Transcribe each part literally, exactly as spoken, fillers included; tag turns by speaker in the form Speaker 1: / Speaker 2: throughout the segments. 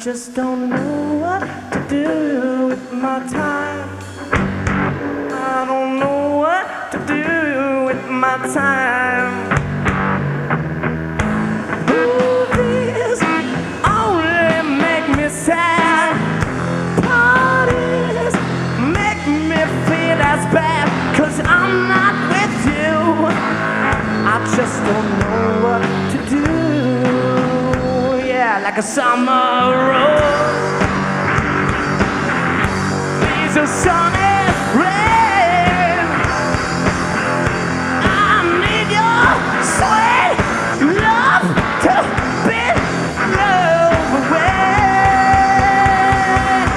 Speaker 1: just don't know what to do with my time. I don't know what to do with my time. Movies only make me sad. Parties make me feel as bad, 'cause I'm not with you. I just don't know what to do. Yeah, like a summer rose needs a sunny rain. I need your sweet love to be blown away.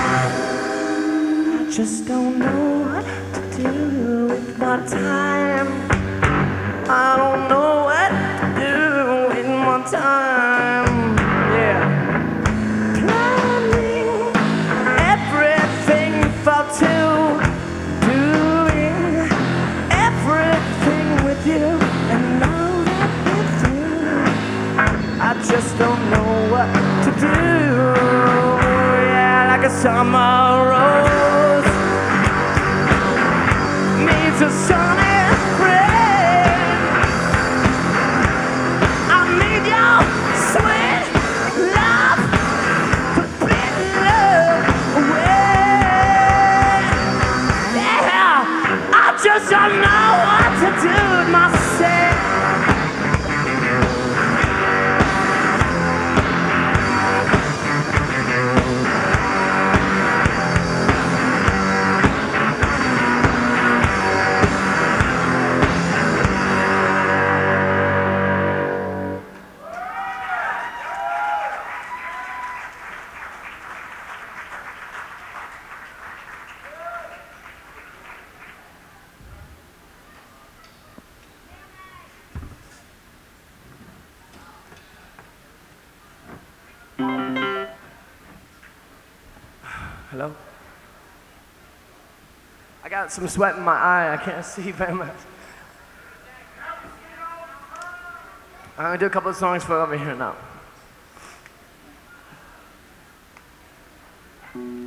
Speaker 1: I just don't know what to do with my time. I don't know what to do with my time. Yeah. Planning everything for two, doing everything with you, and now that with you, I just don't know what to do. Yeah, like a summer rose needs a sunny rain. I need your sweet love to be blown away. Yeah, I just don't know what to do with myself. Hello? I got some sweat in my eye. I can't see very much. I'm gonna do a couple of songs for over here now.